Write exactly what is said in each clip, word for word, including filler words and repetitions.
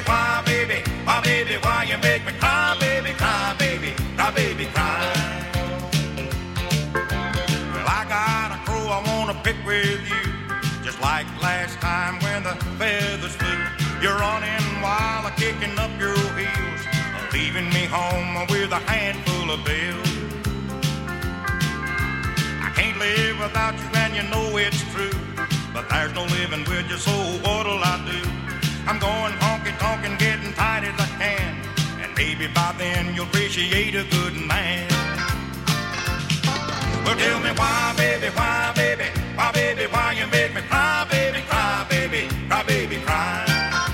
why, baby, why, baby, why you make me cry, baby, cry, baby, cry, baby, cry. Well, I got a crow I wanna pick with you, just like last time when the feathers flew. You're running while I'm kicking up your heels, leaving me home with a handful of bills. I can't live without you and you know it's true, but there's no living with you, so what'll I do? I'm going honky-tonk and getting tight as I can, and maybe by then you'll appreciate a good man. Well, tell me why, baby, why, baby, why, baby, why you make me cry, baby, cry, baby, cry, baby, cry.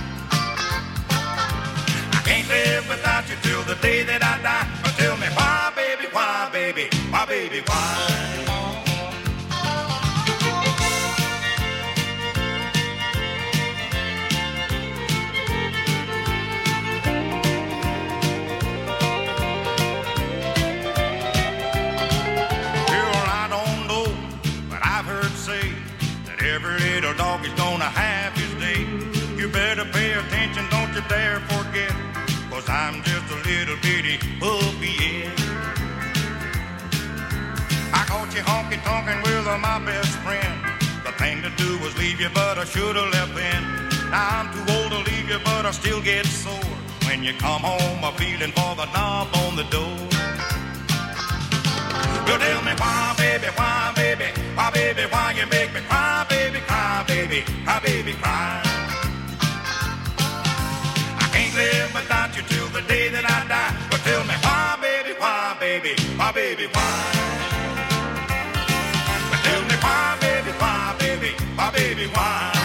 I can't live without you till the day that I die. Well, tell me why, baby, why, baby, why, baby, why. Every little dog is gonna have his day. You better pay attention, don't you dare forget, 'cause I'm just a little bitty puppy, yeah. I caught you honky-tonkin' with my best friend. The thing to do was leave you, but I should've left then. Now I'm too old to leave you, but I still get sore when you come home a feeling for the knob on the door. Well, tell me why, baby, why, baby, why, baby, why you make me cry, baby, cry, baby, cry, baby, cry. I can't live without you till the day that I die. But tell me why, baby, why, baby, why, baby, why. But tell me why, baby, why, baby, why, baby, why.